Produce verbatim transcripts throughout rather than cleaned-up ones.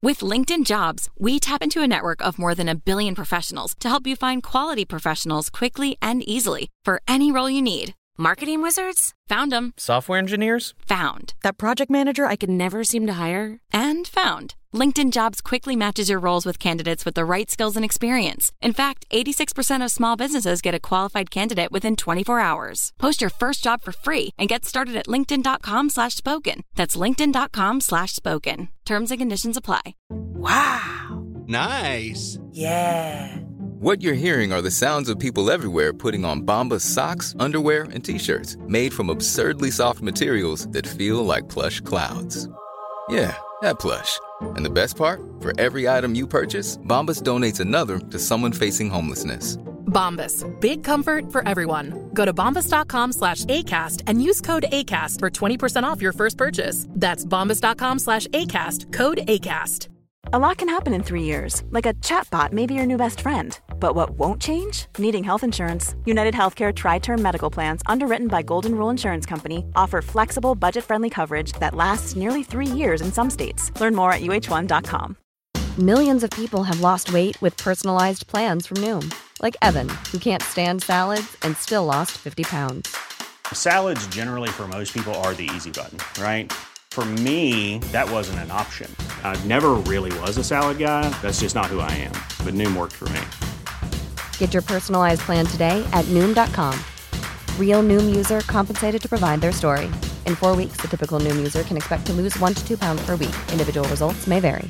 With LinkedIn Jobs, we tap into a network of more than a billion professionals to help you find quality professionals quickly and easily for any role you need. Marketing wizards? Found them. Software engineers? Found. That project manager I could never seem to hire? And found. LinkedIn Jobs quickly matches your roles with candidates with the right skills and experience. In fact, eighty-six percent of small businesses get a qualified candidate within twenty-four hours. Post your first job for free and get started at linkedin.com slash spoken. That's linkedin.com slash spoken. Terms and conditions apply. Wow. Nice. Yeah. What you're hearing are the sounds of people everywhere putting on Bombas socks, underwear, and T-shirts made from absurdly soft materials that feel like plush clouds. Yeah, that plush. And the best part? For every item you purchase, Bombas donates another to someone facing homelessness. Bombas. Big comfort for everyone. Go to bombas.com slash ACAST and use code ACAST for twenty percent off your first purchase. That's bombas.com slash ACAST. Code ACAST. A lot can happen in three years, like a chatbot may be your new best friend. But what won't change? Needing health insurance. United Healthcare Tri-Term Medical Plans, underwritten by Golden Rule Insurance Company, offer flexible, budget-friendly coverage that lasts nearly three years in some states. Learn more at U H one dot com. Millions of people have lost weight with personalized plans from Noom. Like Evan, who can't stand salads and still lost fifty pounds. Salads generally for most people are the easy button, right? For me, that wasn't an option. I never really was a salad guy. That's just not who I am. But Noom worked for me. Get your personalized plan today at Noom dot com. Real Noom user compensated to provide their story. In four weeks, the typical Noom user can expect to lose one to two pounds per week. Individual results may vary.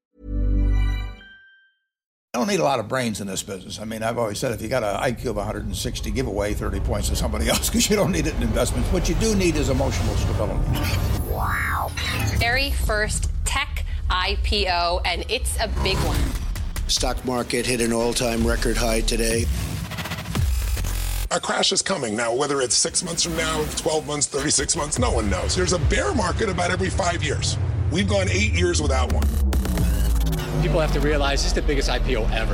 I don't need a lot of brains in this business. I mean, I've always said if you got an I Q of one hundred sixty, give away thirty points to somebody else because you don't need it in investments. What you do need is emotional stability. Wow. Very first tech I P O, and it's a big one. Stock market hit an all-time record high today. A crash is coming. Now, whether it's six months from now, twelve months, thirty-six months, no one knows. There's a bear market about every five years. We've gone eight years without one. People have to realize this is the biggest I P O ever.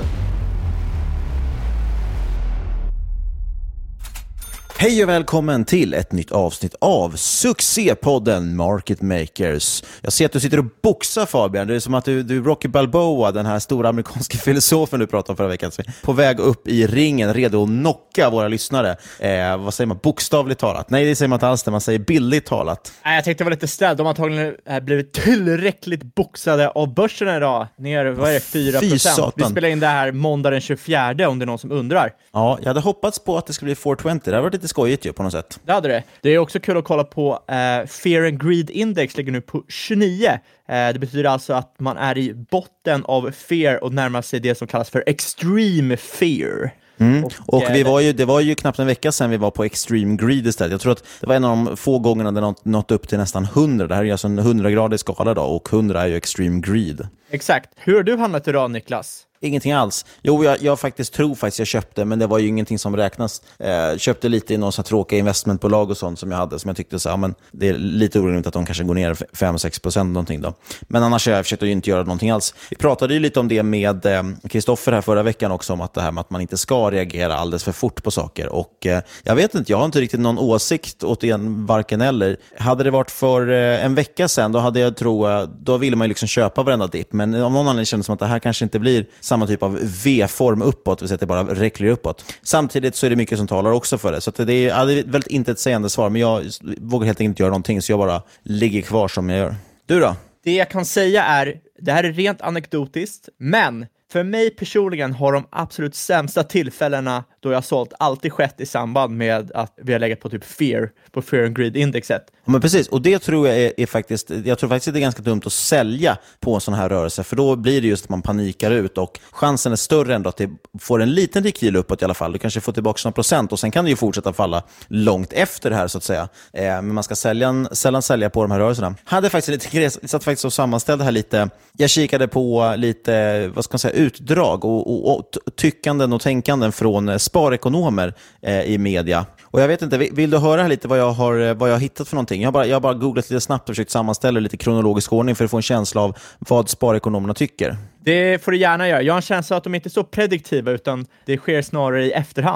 Hej och välkommen till ett nytt avsnitt av succépodden Market Makers. Jag ser att du sitter och boxar, Fabian. Det är som att du, du Rocky Balboa, den här stora amerikanska filosofen du pratade om förra veckan, på väg upp i ringen, redo att knocka våra lyssnare. Eh, vad säger man? Bokstavligt talat? Nej, det säger man inte alls det. Man säger bildligt talat. Nej, jag tänkte vara lite ställd. De har antagligen blivit tillräckligt boxade av börsen idag. Ner, vad är det? fyra procent. Vi spelar in det här måndag den tjugofjärde, om det är någon som undrar. Ja, jag hade hoppats på att det skulle bli fyrahundratjugo. Det har varit lite skojigt ju på något sätt. Det hade det. Det är också kul att kolla på uh, Fear and Greed Index ligger nu på tjugonio. Uh, det betyder alltså att man är i botten av fear och närmar sig det som kallas för extreme fear. Mm. Och, och vi var ju, det var ju knappt en vecka sedan vi var på Extreme Greed istället. Jag tror att det var en av de få gångerna det nått, nått upp till nästan hundra. Det här är alltså en hundragradig skala då, och hundra är ju Extreme Greed. Exakt. Hur har du handlat idag, Niklas? Ingenting alls. Jo, jag, jag faktiskt tror faktiskt jag köpte, men det var ju ingenting som räknas. Eh, köpte lite i någon sån tråkiga investmentbolag och sånt som jag hade, som jag tyckte så, ja, men det är lite oroligt att de kanske går ner fem sex procent någonting då. Men annars har jag försökt att inte göra någonting alls. Vi pratade ju lite om det med Kristoffer eh, här förra veckan också, om att det här med att man inte ska reagera alldeles för fort på saker. Och eh, jag vet inte, jag har inte riktigt någon åsikt åt en varken eller. Hade det varit för eh, en vecka sedan, då hade jag tro, då ville man ju liksom köpa varenda dipp. Men om någon annan känner som att det här kanske inte blir samma typ av V-form uppåt, vi säger att det bara räckler uppåt. Samtidigt så är det mycket som talar också för det. Så att det är, ja, det är väldigt inte ett sägande svar, men jag vågar helt enkelt inte göra någonting, så jag bara ligger kvar som jag gör. Du då? Det jag kan säga är, det här är rent anekdotiskt, men för mig personligen har de absolut sämsta tillfällena då jag har sålt alltid skett i samband med att vi har legat på typ fear, på fear and greed indexet. Ja, men precis, och det tror jag är, är faktiskt, jag tror faktiskt det är ganska dumt att sälja på en sån här rörelse, för då blir det just att man panikar ut, och chansen är större ändå att det får en liten rekyl uppåt i alla fall. Du kanske får tillbaka några procent, och sen kan det ju fortsätta falla långt efter det här så att säga. Eh, men man ska sälja, sällan sälja på de här rörelserna. Hade faktiskt lite, satt faktiskt och sammanställde här lite, jag kikade på lite, vad ska man säga, utdrag och, och, och tyckanden och tänkanden från sparekonomer eh, i media. Och jag vet inte, vill du höra lite vad jag har, vad jag har hittat för någonting? Jag har bara, jag har bara googlat lite snabbt och försökt sammanställa lite kronologisk ordning för att få en känsla av vad sparekonomerna tycker. Det får du gärna göra. Jag har en känsla att de inte är så prediktiva, utan det sker snarare i efterhand.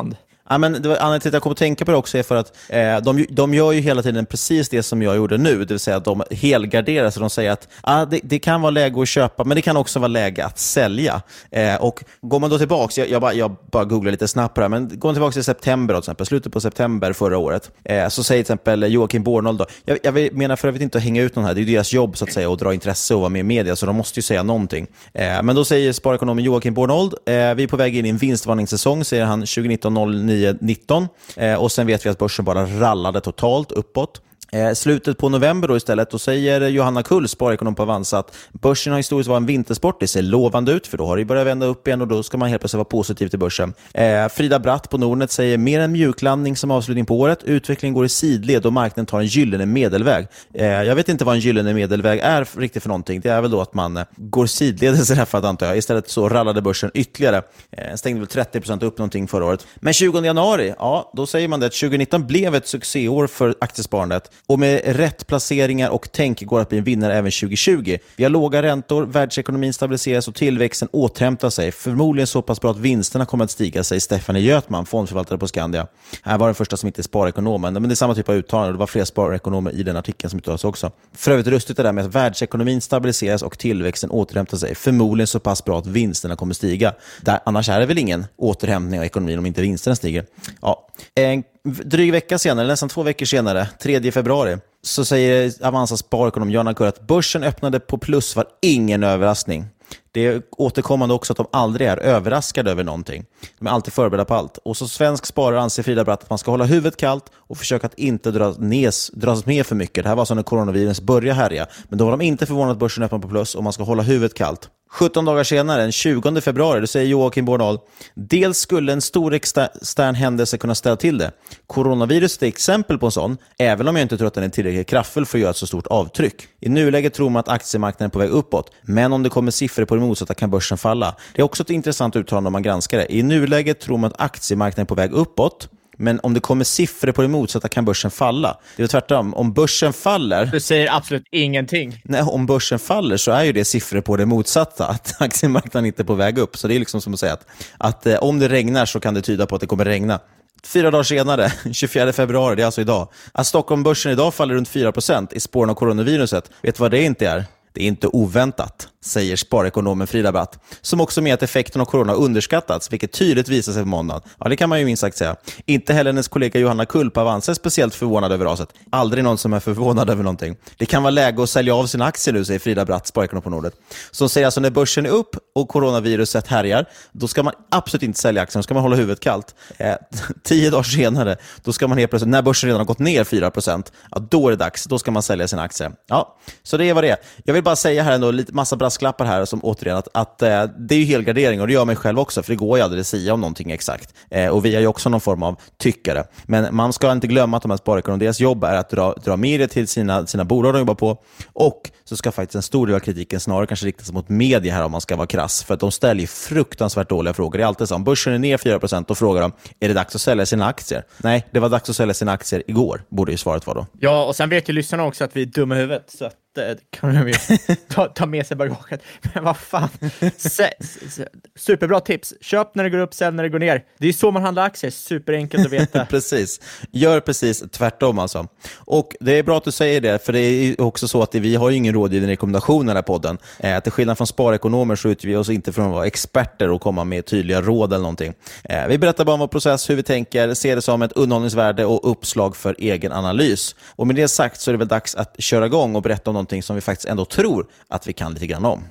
Ja, men det var anledningen till att jag kom att tänka på det också är för att eh, de, de gör ju hela tiden precis det som jag gjorde nu, det vill säga att de helgarderar, så de säger att ah, det, det kan vara läge att köpa, men det kan också vara läge att sälja. Eh, och går man då tillbaka, jag, jag, bara, jag bara googlar lite snabbt på det här, men går man tillbaka till september, till exempel, slutet på september förra året, eh, så säger till exempel Joakim Bornold då, jag, jag menar för övrigt inte att hänga ut någon här, det är ju deras jobb så att säga, att dra intresse och vara med i media, så de måste ju säga någonting. Eh, men då säger sparekonomen Joakim Bornold, eh, vi är på väg in i en vinstvarningssäsong, säger han tjugonitton noll nio nitton, eh, och sen vet vi att börsen bara rallade totalt uppåt. Eh, slutet på november då istället, då säger Johanna Kull, sparekonom på Avanza, att börsen har historiskt varit en vintersport. Det ser lovande ut, för då har det börjat vända upp igen och då ska man helt plötsligt vara positiv till börsen. Eh, Frida Bratt på Nordnet säger mer en mjuklandning som avslutning på året. Utvecklingen går i sidled och marknaden tar en gyllene medelväg. Eh, jag vet inte vad en gyllene medelväg är för, riktigt för någonting. Det är väl då att man eh, går sidledes i det här fallet, antar jag. Istället så rallade börsen ytterligare. Eh, stängde väl trettio procent upp någonting förra året. Men tjugonde januari, ja, då säger man det att tjugonitton blev ett succéår för aktiesparandet. Och med rätt placeringar och tänk går att bli en vinnare även tjugohundratjugo. Vi har låga räntor, världsekonomin stabiliseras och tillväxten återhämtar sig. Förmodligen så pass bra att vinsterna kommer att stiga, säger Stefanie Götman, fondförvaltare på Skandia. Här var den första som inte är sparekonomen, men det är samma typ av uttalande. Det var fler sparekonomer i den artikeln som uttalas också. För övrigt rustigt det där med att världsekonomin stabiliseras och tillväxten återhämtar sig. Förmodligen så pass bra att vinsterna kommer stiga. Där, annars är det väl ingen återhämtning av ekonomin om inte vinsterna stiger. Ja, en dryg vecka senare, nästan två veckor senare, tredje februari, så säger Avanza sparekonom Johanna Kull att börsen öppnade på plus var ingen överraskning. Det är återkommande också att de aldrig är överraskade över någonting. De är alltid förberedda på allt. Och så svensk sparare anser Frida Bratt att man ska hålla huvudet kallt och försöka att inte dras, nes, dras med för mycket. Det här var så när coronavirus började härja. Men då var de inte förvånade att börsen öppnade på plus och man ska hålla huvudet kallt. sjutton dagar senare, den tjugonde februari, då säger Joakim Bornold: dels skulle en stor extern händelse kunna ställa till det. Coronaviruset är exempel på en sån, även om jag inte tror att den är tillräckligt kraftfull för att göra ett så stort avtryck. I nuläget tror man att aktiemarknaden är på väg uppåt, men om det kommer siffror på det motsatta kan börsen falla. Det är också ett intressant uttalande om man granskar det. I nuläget tror man att aktiemarknaden är på väg uppåt, men om det kommer siffror på det motsatta kan börsen falla. Det är tvärtom. Om börsen faller... Du säger absolut ingenting. Nej, om börsen faller så är ju det siffror på det motsatta. Att aktiemarknaden inte är på väg upp. Så det är liksom som att säga att, att eh, om det regnar så kan det tyda på att det kommer regna. Fyra dagar senare, tjugofjärde februari, det är alltså idag. Att Stockholmbörsen idag faller runt fyra procent i spåren av coronaviruset. Vet du vad det inte är? Det är inte oväntat, säger sparekonomen Frida Bratt, som också med att effekten av corona underskattats, vilket tydligt visar sig på måndag. Ja, det kan man ju minst sagt säga. Inte heller hennes kollega Johanna Kull på Avanza är speciellt förvånad över raset. Aldrig någon som är förvånad över någonting. Det kan vara läge att sälja av sina aktier nu, säger Frida Bratt, sparekonom på Nordnet. Som säger alltså när börsen är upp och coronaviruset härjar, då ska man absolut inte sälja aktien, då ska man hålla huvudet kallt. Eh, tio dagar senare, då ska man helt plötsligt, när börsen redan har gått ner fyra procent, ja, då är det dags, då ska man sälja sina aktier. Ja, så det är vad det är. Jag vill bara säga här ändå lite massa brasklappar här som återigen att, att eh, det är ju helgardering och det gör mig själv också, för det går ju aldrig att säga om någonting exakt. Eh, och vi är ju också någon form av tyckare. Men man ska inte glömma att de här sparekonomerna, deras jobb är att dra, dra media till sina, sina bolag de jobbar på, och så ska faktiskt en stor del av kritiken snarare kanske riktas mot media här om man ska vara krass, för att de ställer ju fruktansvärt dåliga frågor. Det är alltid så, om börsen är ner fyra procent, då frågar de, är det dags att sälja sina aktier? Nej, det var dags att sälja sina aktier igår, borde ju svaret vara då. Ja, och sen vet ju lyssnarna också att vi är dumma i huvudet, så att det kan de ta, ta med sig bagaget. Men vad fan, se, se, superbra tips. Köp när det går upp, sälj när det går ner. Det är så man handlar aktier, superenkelt att veta. Precis, gör precis tvärtom alltså. Och det är bra att du säger det, för det är också så att vi har ju ingen rådgivning rekommendation i den här podden. Eh, till skillnad från sparekonomer så utger vi oss inte från att vara experter och komma med tydliga råd eller någonting. Eh, vi berättar bara om vår process, hur vi tänker, ser det som ett underhållningsvärde och uppslag för egen analys. Och med det sagt så är det väl dags att köra igång och berätta om någonting som vi faktiskt ändå tror att vi kan lite grann om.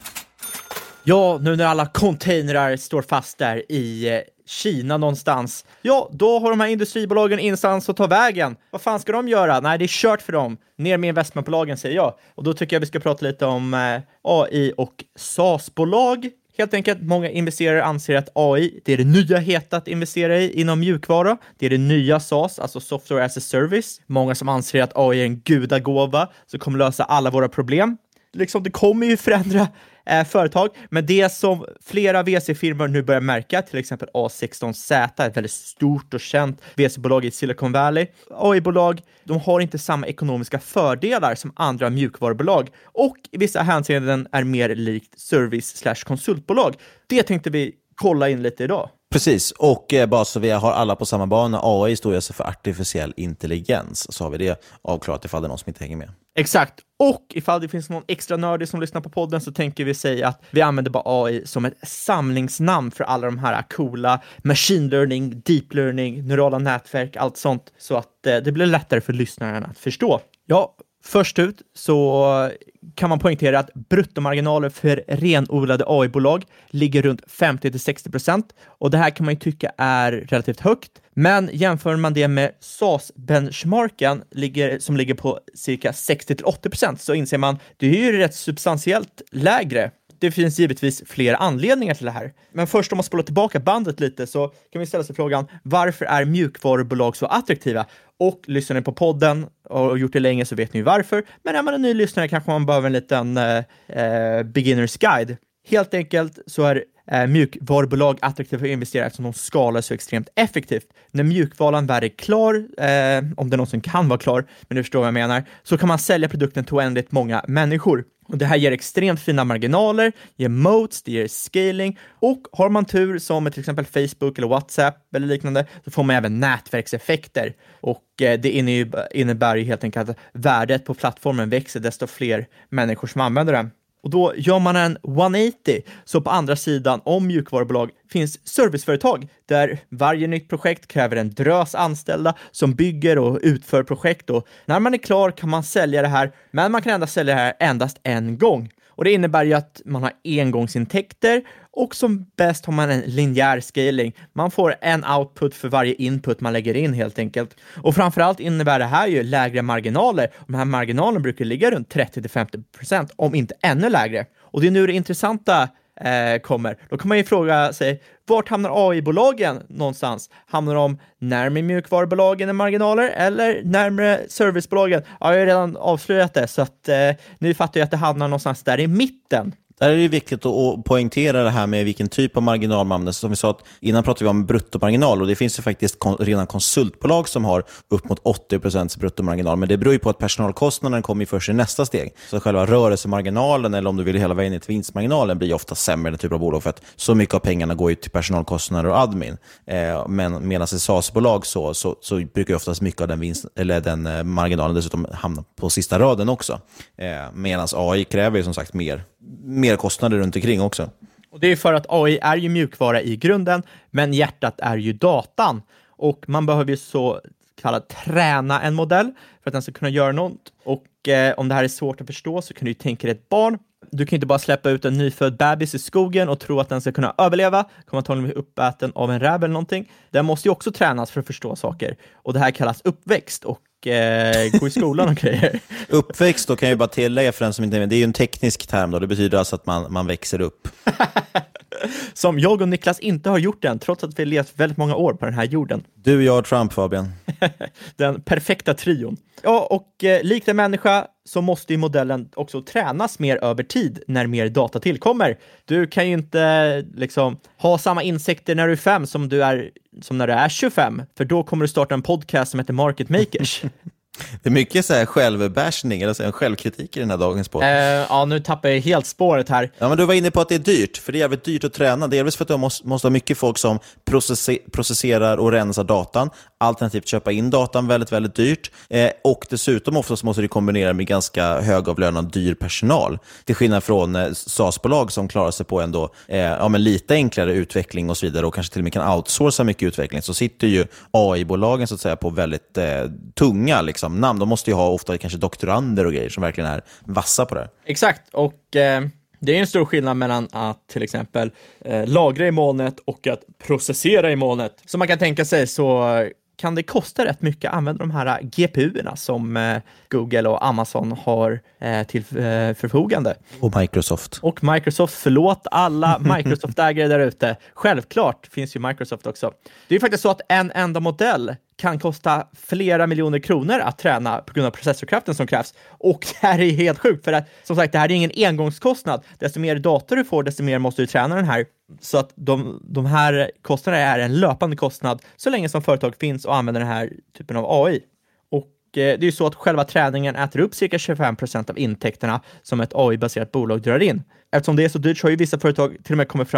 Ja, nu när alla containrar står fast där i eh, Kina någonstans, ja, då har de här industribolagen instans att ta vägen. Vad fan ska de göra? Nej, det är kört för dem. Ner med investmentbolagen, säger jag. Och då tycker jag vi ska prata lite om eh, A I och SaaS-bolag. Helt enkelt, många investerare anser att A I, det är det nya heta att investera i inom mjukvara. Det är det nya SaaS, alltså Software as a Service. Många som anser att A I är en gudagåva som kommer lösa alla våra problem. Liksom, det kommer ju förändra eh, företag, men det som flera V C-firmor nu börjar märka, till exempel A sexton Z, ett väldigt stort och känt V C-bolag i Silicon Valley. A I-bolag, de har inte samma ekonomiska fördelar som andra mjukvarubolag och i vissa hänseenden är mer likt service slash konsultbolag. Det tänkte vi kolla in lite idag. Precis, och eh, bara så vi har alla på samma bana, A I står ju för artificiell intelligens, så har vi det avklarat ifall det är någon som inte hänger med. Exakt, och ifall det finns någon extra nördig som lyssnar på podden så tänker vi säga att vi använder bara A I som ett samlingsnamn för alla de här coola machine learning, deep learning, neurala nätverk, allt sånt, så att eh, det blir lättare för lyssnaren att förstå. Ja, först ut så kan man poängtera att bruttomarginaler för renodlade A I-bolag ligger runt femtio till sextio procent, och det här kan man ju tycka är relativt högt. Men jämför man det med S A S-benchmarken ligger, som ligger på cirka sextio till åttio procent, så inser man det är ju rätt substantiellt lägre. Det finns givetvis flera anledningar till det här. Men först om man spolar tillbaka bandet lite så kan vi ställa sig frågan, varför är mjukvarubolag så attraktiva? Och lyssnar ni på podden och gjort det länge så vet ni varför. Men är man en ny lyssnare kanske man behöver en liten eh, beginners guide. Helt enkelt så är eh, mjukvarubolag attraktiva för investerare eftersom de skalar så extremt effektivt. När mjukvaran väl är klar, eh, om det är någon som kan vara klar, men du förstår vad jag menar, så kan man sälja produkten till oändligt många människor. Och det här ger extremt fina marginaler, ger moats, det ger scaling, och har man tur som med till exempel Facebook eller WhatsApp eller liknande så får man även nätverkseffekter. Och eh, det innebär ju helt enkelt att värdet på plattformen växer desto fler människor som använder den. Och då gör man en etthundraåttio, så på andra sidan om mjukvarubolag finns serviceföretag där varje nytt projekt kräver en drös anställda som bygger och utför projekt, och när man är klar kan man sälja det här, men man kan endast sälja det här endast en gång. Och det innebär ju att man har engångsintäkter, och som bäst har man en linjär scaling. Man får en output för varje input man lägger in helt enkelt. Och framförallt innebär det här ju lägre marginaler. De här marginalerna brukar ligga runt trettio till femtio procent, om inte ännu lägre. Och det är nu det intressanta eh, kommer. Då kan man ju fråga sig, vart hamnar A I-bolagen någonstans? Hamnar de närmare mjukvarubolagen än marginaler eller närmare servicebolagen? Ja, jag har redan avslöjat det, så att eh, nu fattar jag att det hamnar någonstans där i mitten. Där är det viktigt att poängtera det här med vilken typ av marginal man använder. Som vi sa, att innan pratade vi om bruttomarginal, och det finns ju faktiskt kon- redan konsultbolag som har upp mot åttio procent bruttomarginal, men det beror ju på att personalkostnaden kommer först i nästa steg. Så själva rörelsemarginalen, eller om du vill hela vägen ner till vinstmarginalen, blir ofta sämre i den typen av bolag, för att så mycket av pengarna går ju till personalkostnader och admin. Eh, men medan ett S A S-bolag så, så, så brukar ju oftast mycket av den, vinst, eller den eh, marginalen dessutom hamna på sista raden också. Eh, medan A I kräver ju som sagt mer mer kostnader runt omkring också. Och det är för att A I är ju mjukvara i grunden, men hjärtat är ju datan. Och man behöver ju så kallat träna en modell för att den ska kunna göra något. Och eh, om det här är svårt att förstå så kan du ju tänka dig ett barn. Du kan inte bara släppa ut en nyfödd bebis i skogen och tro att den ska kunna överleva. Kommer antagligen bli uppäten av en räv eller någonting. Den måste ju också tränas för att förstå saker. Och det här kallas uppväxt och eh, gå i skolan och grejer. Uppväxt då kan jag ju bara tillägga för den som inte är med. Det är ju en teknisk term då. Det betyder alltså att man, man växer upp. Som jag och Niklas inte har gjort än, trots att vi har levt väldigt många år på den här jorden. Du, jag och Trump, Fabian. Den perfekta trion. Ja, och eh, likt en människa så måste ju modellen också tränas mer över tid när mer data tillkommer. Du kan ju inte liksom ha samma insikter när du är fem som du är som när du är tjugofem, för då kommer du starta en podcast som heter Market Makers. Det är mycket så här självbashning eller så här självkritik i den här dagens podd. Uh, ja, nu tappar jag helt spåret här. Ja, men du var inne på att det är dyrt, för det är jävligt dyrt att träna. Det är delvis för att du måste, måste ha mycket folk som processer, processerar och rensar datan. Alternativt köpa in datan väldigt, väldigt dyrt. Eh, och dessutom oftast måste du kombinera med ganska högavlönad dyr personal. Till skillnad från eh, S A S-bolag som klarar sig på ändå eh, ja, men lite enklare utveckling och så vidare, och kanske till och med kan outsourca mycket utveckling. Så sitter ju A I-bolagen så att säga på väldigt eh, tunga liksom namn. De måste ju ha ofta kanske doktorander och grejer som verkligen är vassa på det här. Exakt, och eh, det är en stor skillnad mellan att till exempel eh, lagra i molnet och att processera i molnet. Som man kan tänka sig så kan det kosta rätt mycket att använda de här G P U-erna som eh, Google och Amazon har eh, till eh, förfogande. Och Microsoft. Och Microsoft, förlåt alla Microsoft-ägare där ute. Självklart finns ju Microsoft också. Det är faktiskt så att en enda modell kan kosta flera miljoner kronor att träna på grund av processorkraften som krävs. Och det här är helt sjukt, för att som sagt, det här är ingen engångskostnad. Desto mer dator du får, desto mer måste du träna den här. Så att de, de här kostnaderna är en löpande kostnad så länge som företag finns och använder den här typen av A I. Och eh, det är ju så att själva träningen äter upp cirka tjugofem procent av intäkterna som ett A I-baserat bolag drar in. Eftersom det är så dyrt så har ju vissa företag till och med kommit fram att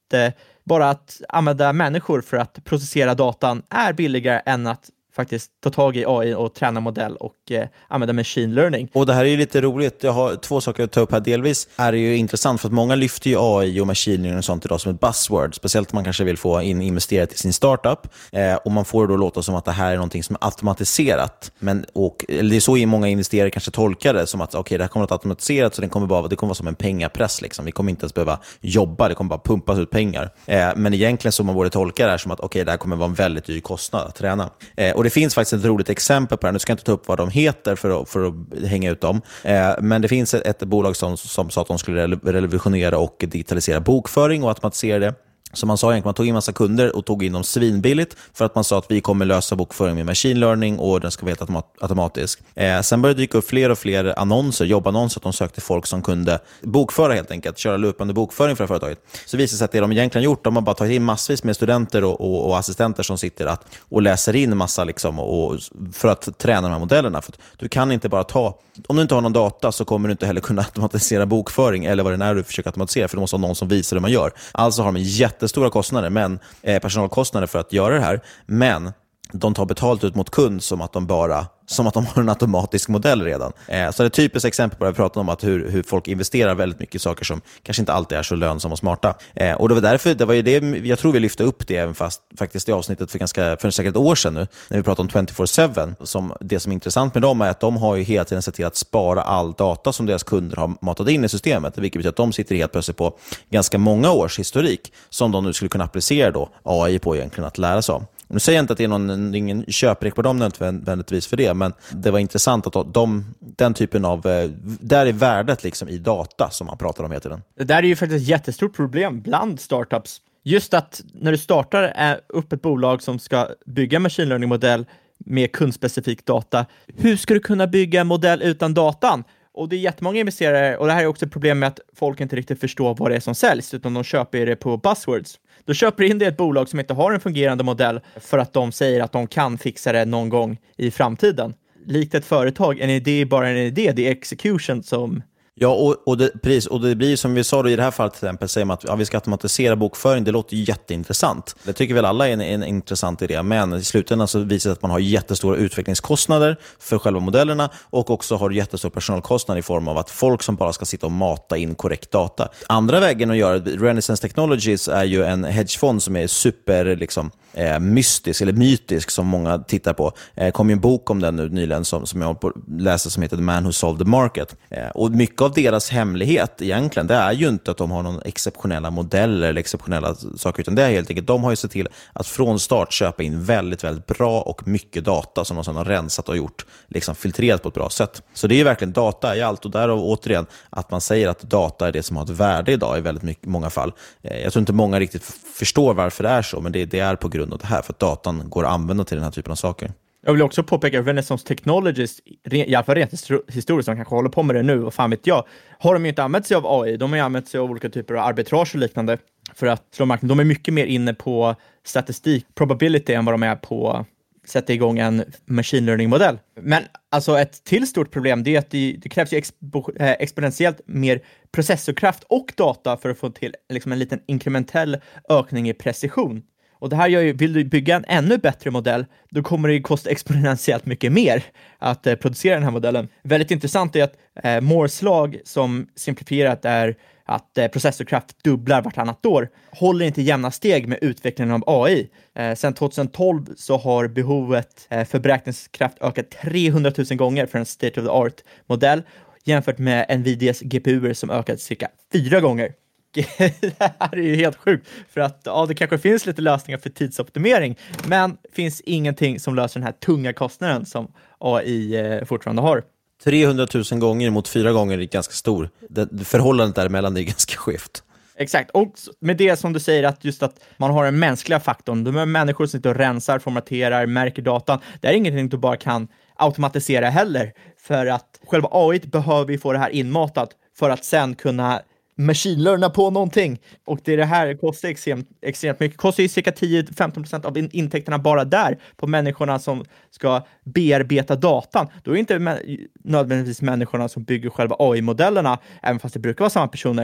att eh, bara att använda människor för att processera datan är billigare än att faktiskt ta tag i A I och träna modell och eh, använda machine learning. Och det här är ju lite roligt. Jag har två saker att ta upp här. Delvis är det ju intressant för att många lyfter ju A I och machine learning och sånt idag som ett buzzword. Speciellt om man kanske vill få in investerat i sin startup. Eh, och man får då låta som att det här är någonting som är automatiserat. Men, och, eller det är så i många investerare kanske tolkar det som att okej, okay, det här kommer att automatiserat så det kommer, bara, det kommer vara som en pengapress. Liksom. Vi kommer inte ens behöva jobba, det kommer bara pumpas ut pengar. Eh, men egentligen så man borde tolka det här som att okej, okay, det här kommer vara en väldigt dyr kostnad att träna. Eh, och det finns faktiskt ett roligt exempel på det. Nu ska jag inte ta upp vad de heter för att, för att hänga ut dem. Eh, men det finns ett, ett bolag som, som sa att de skulle revolutionera och digitalisera bokföring och automatisera det. Som man sa egentligen, man tog in massa kunder och tog in dem svinbilligt för att man sa att vi kommer lösa bokföring med machine learning och den ska vara helt automat- automatisk. Eh, sen började det dyka upp fler och fler annonser, jobbannonser, att de sökte folk som kunde bokföra helt enkelt, köra löpande bokföring för företaget. Så visade det sig att det de egentligen gjort, de har bara tagit in massvis med studenter och, och, och assistenter som sitter att, och läser in massa liksom, och, för att träna de här modellerna. För du kan inte bara ta, om du inte har någon data så kommer du inte heller kunna automatisera bokföring eller vad det är du försöker automatisera, för du måste ha någon som visar hur man gör. Alltså har de en jättestora kostnader, men eh, personalkostnader för att göra det här, men de tar betalt ut mot kund som att de bara som att de har en automatisk modell redan. Eh, så det är ett typiskt exempel på det vi pratar om, att hur, hur folk investerar väldigt mycket i saker som kanske inte alltid är så lönsamma och smarta. Eh, och det var därför, det var ju det, jag tror vi lyfte upp det även fast faktiskt i avsnittet för ganska för säkert ett år sedan nu, när vi pratade om tjugofyra sju, som det som är intressant med dem är att de har ju hela tiden sett till att spara all data som deras kunder har matat in i systemet, vilket betyder att de sitter helt plötsligt på ganska många års historik som de nu skulle kunna applicera då A I på egentligen att lära sig om. Nu säger jag inte att det är någon, ingen köprek på dem nödvändigtvis för det, men det var intressant att de, den typen av, där är värdet liksom i data som man pratar om hela tiden. Det där är ju faktiskt ett jättestort problem bland startups. Just att när du startar upp ett bolag som ska bygga en machine learning-modell med kundspecifik data, hur ska du kunna bygga en modell utan datan? Och det är jättemånga investerare, och det här är också ett problem med att folk inte riktigt förstår vad det är som säljs, utan de köper det på buzzwords. Då köper in det ett bolag som inte har en fungerande modell för att de säger att de kan fixa det någon gång i framtiden. Likt ett företag, en idé är bara en idé, det är execution som... Ja, och, och, det, precis, och det blir som vi sa då, i det här fallet till exempel, säger man att ja, vi ska automatisera bokföring, det låter ju jätteintressant. Det tycker väl alla är en, en intressant idé, men i slutändan så visar det att man har jättestora utvecklingskostnader för själva modellerna och också har jättestora personalkostnader i form av att folk som bara ska sitta och mata in korrekt data. Andra vägen att göra, Renaissance Technologies är ju en hedgefond som är super liksom, eh, mystisk eller mytisk som många tittar på. Eh, kom ju en bok om den nu nyligen som, som jag läser som heter The Man Who Solved the Market. Eh, och mycket av deras hemlighet egentligen, det är ju inte att de har någon exceptionella modeller eller exceptionella saker, utan det är helt enkelt, de har ju sett till att från start köpa in väldigt, väldigt bra och mycket data som de sedan har rensat och gjort, liksom filtrerat på ett bra sätt. Så det är ju verkligen data i allt, och därav återigen att man säger att data är det som har ett värde idag i väldigt mycket, många fall. Jag tror inte många riktigt förstår varför det är så, men det, det är på grund av det här, för att datan går att använda till den här typen av saker. Jag vill också påpeka att Renaissance Technologies, i alla fall rent historiskt, som kanske håller på med det nu, och fan vet jag, har de ju inte använt sig av A I. De har ju använt sig av olika typer av arbitrage och liknande för att slå marknaden. De är mycket mer inne på statistik, probability, än vad de är på att sätta igång en machine learning-modell. Men alltså ett till stort problem, det är att det, det krävs ju expo, eh, exponentiellt mer processorkraft och data för att få till liksom en liten inkrementell ökning i precision. Och det här gör ju, vill du bygga en ännu bättre modell, då kommer det ju kosta exponentiellt mycket mer att eh, producera den här modellen. Väldigt intressant är att eh, Moore's lag, som simplifierat är att eh, processorkraft dubblar vartannat år, håller inte jämna steg med utvecklingen av A I. Eh, sen tjugotolv så har behovet eh, för beräkningskraft ökat trehundratusen gånger för en state of the art modell, jämfört med Nvidias G P U som ökat cirka fyra gånger. Det här är ju helt sjukt, för att ja, det kanske finns lite lösningar för tidsoptimering, men det finns ingenting som löser den här tunga kostnaden som A I eh, fortfarande har. trehundratusen gånger mot fyra gånger är ganska stor. Det, förhållandet däremellan är ganska skift. Exakt, och med det som du säger, att just att man har den mänskliga faktorn, de är människor som sitter och rensar, formaterar, märker datan. Det är ingenting du bara kan automatisera heller, för att själva A I behöver få det här inmatat för att sen kunna machine-learna på någonting. Och det är det här, det kostar extremt, extremt mycket. Det kostar ju cirka tio till femton procent av intäkterna bara där på människorna som ska bearbeta datan. Då är det inte mä- nödvändigtvis människorna som bygger själva A I-modellerna, även fast det brukar vara samma personer.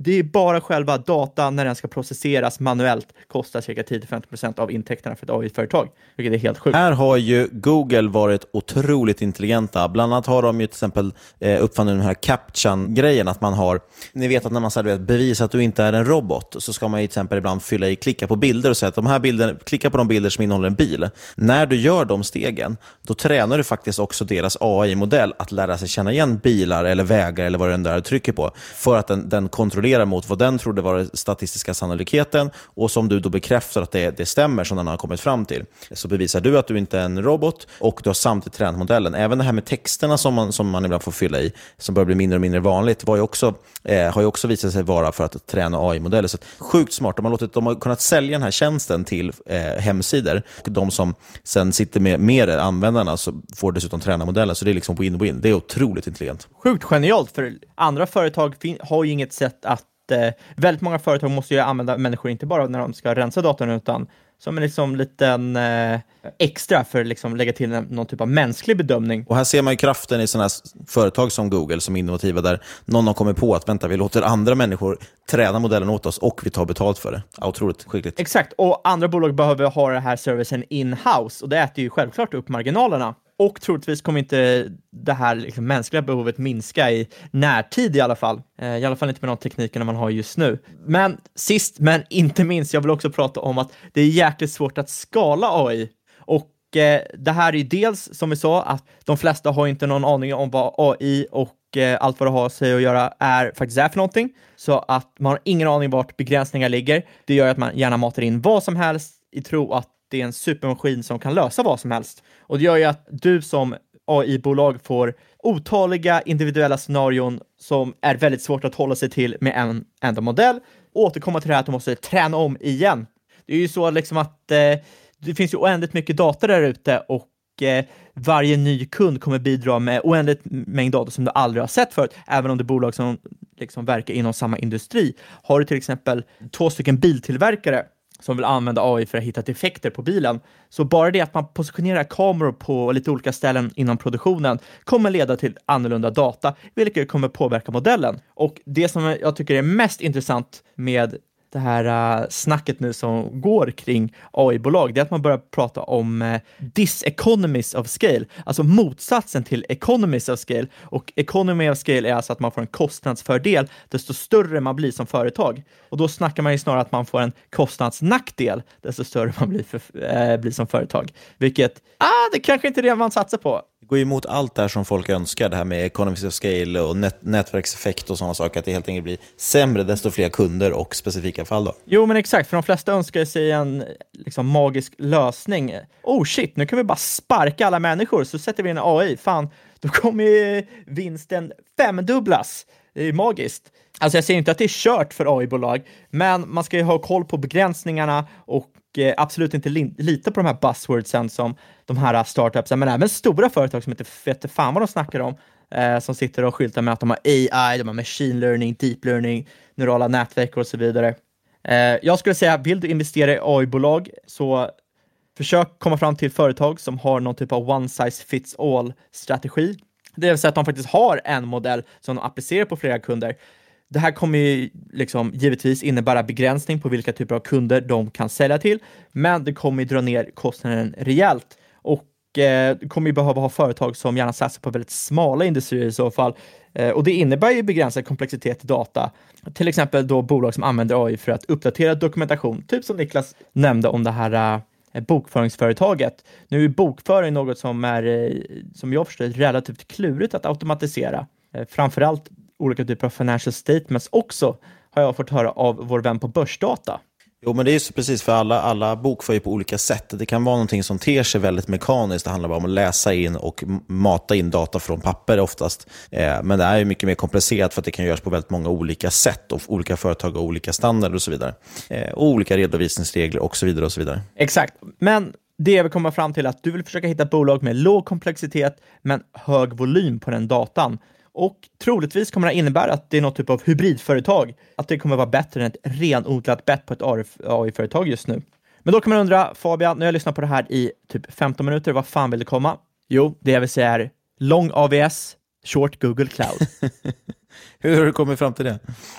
det är bara själva datan när den ska processeras manuellt kostar cirka tio till femtio procent av intäkterna för ett A I-företag, vilket är helt sjukt. Här har ju Google varit otroligt intelligenta. Bland annat har de ju till exempel eh, uppfunnit den här captcha-grejen, att man har, ni vet att när man så här, vet, bevisar att du inte är en robot, så ska man ju till exempel ibland fylla i, klicka på bilder och säga att de här bilderna, klicka på de bilder som innehåller en bil. När du gör de stegen, då tränar du faktiskt också deras A I-modell att lära sig känna igen bilar eller vägar eller vad den där trycker på, för att den, den kontrollerar mot vad den trodde var den statistiska sannolikheten, och som du då bekräftar att det, det stämmer som den har kommit fram till. Så bevisar du att du inte är en robot, och du har samtidigt tränat modellen. Även det här med texterna som man, som man ibland får fylla i, som börjar bli mindre och mindre vanligt, var ju också, eh, har ju också visat sig vara för att träna A I-modeller. Så sjukt smart. De har, låtit, de har kunnat sälja den här tjänsten till eh, hemsidor, och de som sen sitter med, med användarna så får dessutom träna modellen. Så det är liksom win-win. Det är otroligt intelligent. Sjukt genialt, för andra företag fin- har ju inget sätt att eh, väldigt många företag måste ju använda människor inte bara när de ska rensa datorn, utan som en liksom liten eh, extra för att liksom lägga till en, någon typ av mänsklig bedömning. Och här ser man ju kraften i sådana här företag som Google som är innovativa, där någon har kommit på att vänta, vi låter andra människor träna modellen åt oss och vi tar betalt för det. Ja, otroligt skickligt. Exakt, och andra bolag behöver ha den här servicen in-house, och det äter ju självklart upp marginalerna. Och troligtvis kommer inte det här liksom mänskliga behovet minska i närtid i alla fall. Eh, I alla fall inte med de teknikerna man har just nu. Men sist men inte minst, jag vill också prata om att det är jäkligt svårt att skala A I. Och eh, det här är ju dels, som vi sa, att de flesta har inte någon aning om vad A I och eh, allt vad det har sig att göra är faktiskt är för någonting. Så att man har ingen aning vart begränsningar ligger. Det gör att man gärna matar in vad som helst i tro att det är en supermaskin som kan lösa vad som helst. Och det gör ju att du som A I-bolag får otaliga individuella scenarion som är väldigt svårt att hålla sig till med en enda modell. Återkomma till det här att du måste träna om igen. Det är ju så liksom att eh, det finns ju oändligt mycket data där ute, och eh, varje ny kund kommer bidra med oändligt mängd data som du aldrig har sett förut, även om det är bolag som liksom verkar inom samma industri. Har du till exempel två stycken biltillverkare som vill använda A I för att hitta defekter på bilen, så bara det att man positionerar kameror på lite olika ställen inom produktionen kommer leda till annorlunda data, vilket kommer påverka modellen. Och det som jag tycker är mest intressant med det här uh, snacket nu som går kring A I-bolag, det är att man börjar prata om uh, diseconomies of scale, alltså motsatsen till economies of scale. Och economy of scale är alltså att man får en kostnadsfördel desto större man blir som företag. Och då snackar man ju snarare att man får en kostnadsnackdel desto större man blir, för, uh, blir som företag. Vilket, ah, det kanske inte är det man satsar på. Det går emot allt det här som folk önskar, det här med economies of scale och nät- nätverkseffekt och sådana saker, att det helt enkelt blir sämre desto fler kunder och specifika fall då. Jo, men exakt, för de flesta önskar sig en liksom magisk lösning. Oh shit, nu kan vi bara sparka alla människor, så sätter vi en A I. Fan, då kommer ju vinsten femdubblas. Det är ju magiskt. Alltså jag säger inte att det är kört för A I-bolag, men man ska ju ha koll på begränsningarna och eh, absolut inte li- lita på de här buzzwordsen som de här startupsen, men även stora företag som inte vet fan vad de snackar om, eh, som sitter och skyltar med att de har A I, de har machine learning, deep learning, neurala nätverk och så vidare. Eh, jag skulle säga, vill du investera i A I-bolag, så försök komma fram till företag som har någon typ av one size fits all strategi. Det vill säga att de faktiskt har en modell som de applicerar på flera kunder. Det här kommer ju liksom givetvis innebära begränsning på vilka typer av kunder de kan sälja till, men det kommer ju dra ner kostnaden rejält. Och eh, du kommer ju behöva ha företag som gärna satsar på väldigt smala industrier i så fall. Eh, och det innebär ju begränsad komplexitet i data. Till exempel då bolag som använder A I för att uppdatera dokumentation, typ som Niklas nämnde om det här eh, bokföringsföretaget. Nu är bokföring något som är, eh, som jag förstår, relativt klurigt att automatisera. Eh, framförallt olika typer av financial statements också, har jag fått höra av vår vän på Börsdata. Jo, men det är ju precis, för alla, alla bokför ju på olika sätt. Det kan vara någonting som ter sig väldigt mekaniskt. Det handlar bara om att läsa in och mata in data från papper oftast. Eh, men det är ju mycket mer komplicerat för att det kan göras på väldigt många olika sätt. Och olika företag har olika standarder och så vidare. Eh, och olika redovisningsregler och så vidare och så vidare. Exakt, men det vi kommer fram till är att du vill försöka hitta bolag med låg komplexitet men hög volym på den datan. Och troligtvis kommer det innebära att det är något typ av hybridföretag. Att det kommer vara bättre än ett renodlat bett på ett A I-företag just nu. Men då kan man undra, Fabian, när jag lyssnar på det här i typ femton minuter, vad fan vill det komma? Jo, det jag vill säga är lång A W S, short Google Cloud. Hur har du kommit fram till det?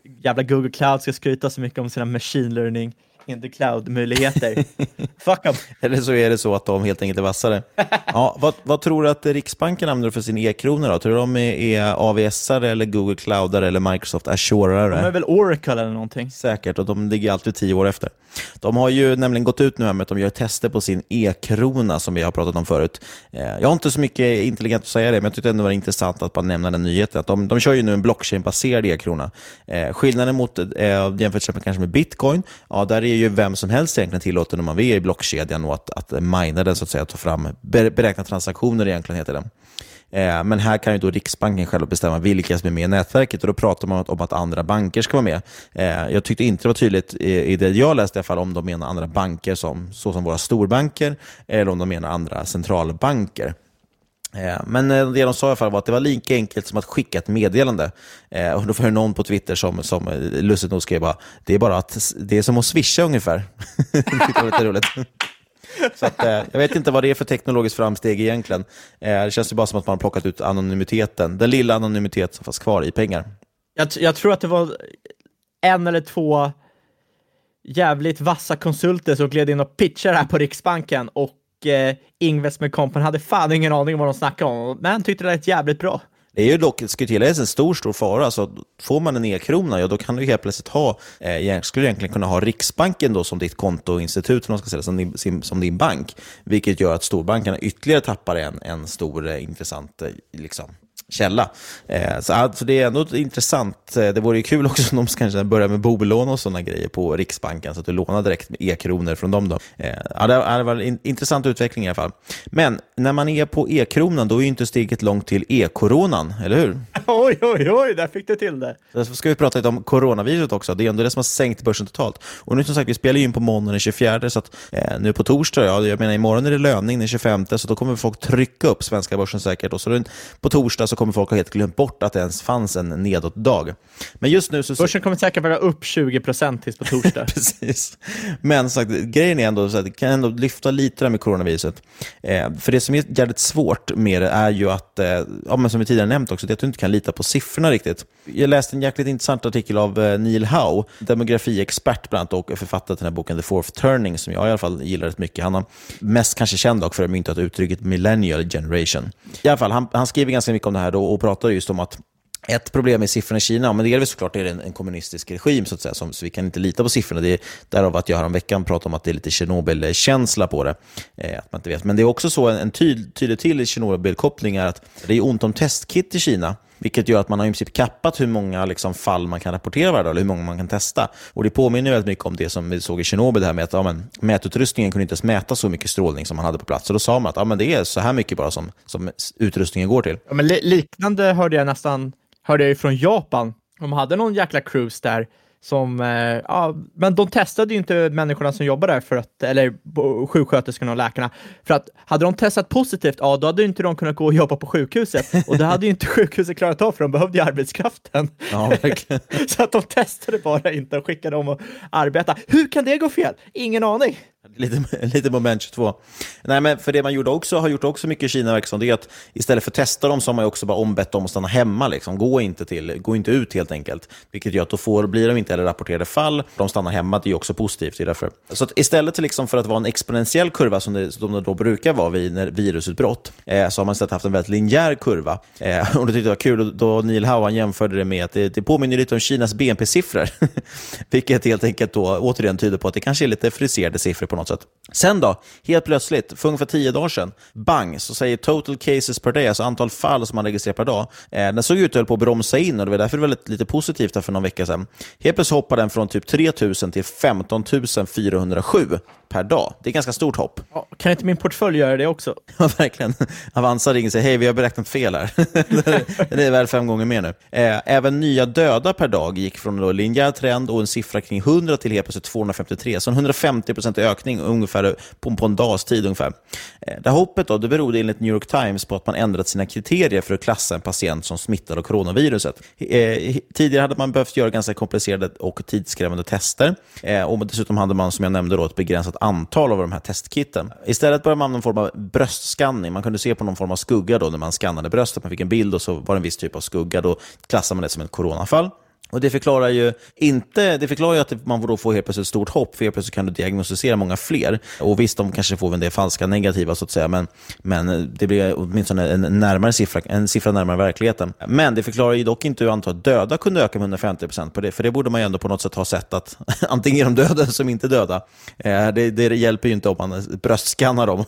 jävla Google Cloud ska skryta så mycket om sina machine learning in the cloud-möjligheter. Fuck them. Eller så är det så att de helt enkelt är vassare. Ja, vad, vad tror du att Riksbanken använder för sin e-kronor då? Tror du de är, är A V S-are eller Google Cloudare eller Microsoft Azure-are? De är väl Oracle eller någonting? Säkert, och de ligger alltid tio år efter. De har ju nämligen gått ut nu här med att de gör tester på sin e-krona som vi har pratat om förut. Jag har inte så mycket intelligent att säga det, men jag tyckte ändå det var intressant att bara nämna den nyheten. Att de, de kör ju nu en blockchain-baserad e-krona. Eh, skillnaden mot eh, jämfört med kanske med Bitcoin, ja, där är ju vem som helst egentligen tillåten när man är i blockkedjan och att, att mina den så att säga, ta fram beräkna transaktioner egentligen heter den. Eh, men här kan ju då Riksbanken själv bestämma vilka som är med i nätverket, och då pratar man om att andra banker ska vara med. Eh, jag tyckte inte det var tydligt i, i det jag läste i alla fall om de menar andra banker som, så som våra storbanker eller om de menar andra centralbanker. Eh, men det de sa i alla fall var att det var lika enkelt som att skicka ett meddelande. Eh, och då får jag någon på Twitter som, som lustigt nog skrev bara, det är bara att det är som att swisha ungefär. Det var lite roligt. Så att, eh, jag vet inte vad det är för teknologiskt framsteg egentligen. Eh, det känns ju bara som att man har plockat ut anonymiteten, den lilla anonymitet som fanns kvar i pengar. Jag, jag tror att det var en eller två jävligt vassa konsulter som gled in och pitchade här på Riksbanken, och eh, Investment Company hade fan ingen aning om vad de snackade om, men tyckte det var jävligt bra. Det är ju dock en stor, stor fara. Så får man en e-krona, ja, då kan du helt plötsligt ha, eh, skulle egentligen kunna ha Riksbanken då som ditt kontoinstitut, som, ska säga, som, din, som din bank. Vilket gör att storbankerna ytterligare tappar en, en stor eh, intressant eh, liksom, källa. Eh, så alltså, det är ändå intressant. Det vore ju kul också om de kanske börjar med bolån och sådana grejer på Riksbanken, så att du lånar direkt med e-kronor från dem då. Eh, ja, det var en intressant utveckling i alla fall. Men när man är på e-kronan, då är ju inte steget långt till e-koronan, eller hur? Oj, oj, oj, där fick du till det. Så ska vi prata lite om coronaviruset också. Det är ändå det som har sänkt börsen totalt. Och nu som sagt, vi spelar ju in på måndagen den tjugofjärde, så att eh, nu på torsdag, ja, jag menar imorgon är det löning den tjugofemte, så då kommer folk trycka upp svenska börsen säkert. Och så på torsdag så kommer folk ha helt glömt bort att det ens fanns en nedåt dag. Men just nu så... Börsen kommer säkert vara upp tjugo procent tills på torsdag. Precis. Men sagt, grejen är ändå så att det kan ändå lyfta lite där med coronaviruset. Eh, för det som är jävligt svårt med det är ju att, eh, ja, men som vi tidigare nämnt också, det är att du inte kan lita på siffrorna riktigt. Jag läste en jäkligt intressant artikel av eh, Neil Howe, demografiexpert bland annat, och författat den här boken The Fourth Turning, som jag i alla fall gillar rätt mycket. Han har mest kanske känd dock för att mynta uttrycket millennial generation. I alla fall, han, han skriver ganska mycket om det här då, och pratar just om att ett problem med siffrorna i Kina, men det är såklart är det en, en kommunistisk regim så att säga, som, så vi kan inte lita på siffrorna. Det är därav att jag har en veckan pratat om att det är lite Tjernobyl-känsla på det. Eh, att man inte vet. Men det är också så en, en tydlig, tydlig till Tjernobyl-koppling är att det är ont om testkit i Kina, vilket gör att man har i princip kappat hur många liksom, fall man kan rapportera varje dag, eller hur många man kan testa. Och det påminner väldigt mycket om det som vi såg i Tjernobyl, det här med att ja, men, mätutrustningen kunde inte ens mäta så mycket strålning som man hade på plats. Så då sa man att ja, men det är så här mycket bara som, som utrustningen går till. Ja, men li- liknande hörde jag nästan hörde jag från Japan. De hade någon jäkla cruise där som, eh, ja, men de testade ju inte människorna som jobbar där för att, eller sjuksköterskorna och läkarna, för att hade de testat positivt, ja, då hade inte de kunnat gå och jobba på sjukhuset, och det hade ju inte sjukhuset klarat av, för de behövde ju arbetskraften. Ja, verkligen. Så att de testade bara inte och skickade dem att arbeta. Hur kan det gå fel? Ingen aning. Lite, lite moment tjugotvå. Nej, men för det man gjorde också, har gjort också mycket i Kina verkar, det är att istället för att testa dem så har man ju också bara ombett dem att stanna hemma. Liksom. Gå, inte till, gå inte ut helt enkelt. Vilket gör att då får, blir de inte heller rapporterade fall. De stannar hemma, det är ju också positivt. Det är därför. Så att istället till liksom för att vara en exponentiell kurva som det, som det då brukar vara vid när virusutbrott, eh, så har man istället haft en väldigt linjär kurva. Eh, och det tyckte jag var kul. Då Neil Howe jämförde det med att det, det påminner lite om Kinas B N P-siffror. Vilket helt enkelt då återigen tyder på att det kanske är lite friserade siffror på något sätt. Sen då, helt plötsligt, för ungefär tio dagar sedan, bang, så säger total cases per day, alltså antal fall som man registrerar per dag, eh, den såg ut på att bromsa in, och det var därför väldigt lite positivt här för någon vecka sedan. Helt plötsligt hoppar den från typ tre tusen till femton tusen fyrahundrasju per dag. Det är ganska stort hopp. Ja, kan inte min portfölj göra det också? Ja, verkligen. Avanza ringer sig, hej, vi har beräknat fel här. Det är väl fem gånger mer nu. Eh, även nya döda per dag gick från en linjär trend och en siffra kring hundra till helt plötsligt tvåhundrafemtiotre. Så en hundrafemtio procent ökning ungefär på, på en dags tid ungefär. Eh, det hoppet då, det berodde enligt New York Times på att man ändrat sina kriterier för att klassa en patient som smittad av coronaviruset. Eh, tidigare hade man behövt göra ganska komplicerade och tidskrävande tester. Eh, och dessutom hade man, som jag nämnde då, ett begränsat antal av de här testkitten. Istället började man någon form av bröstskanning. Man kunde se på någon form av skugga då när man skannade bröstet. Man fick en bild och så var det en viss typ av skugga. Då klassade man det som ett coronafall. Och det förklarar ju inte, det förklarar ju att man då får helt plötsligt ett stort hopp, för helt plötsligt kan du diagnostisera många fler. Och visst, de kanske får en del falska negativa så att säga, men, men det blir åtminstone en, närmare siffra, en siffra närmare verkligheten. Men det förklarar ju dock inte hur antalet döda kunde öka med hundrafemtio procent på det, för det borde man ju ändå på något sätt ha sett att antingen är de döda som inte döda. Det, det hjälper ju inte om man bröstskannar dem.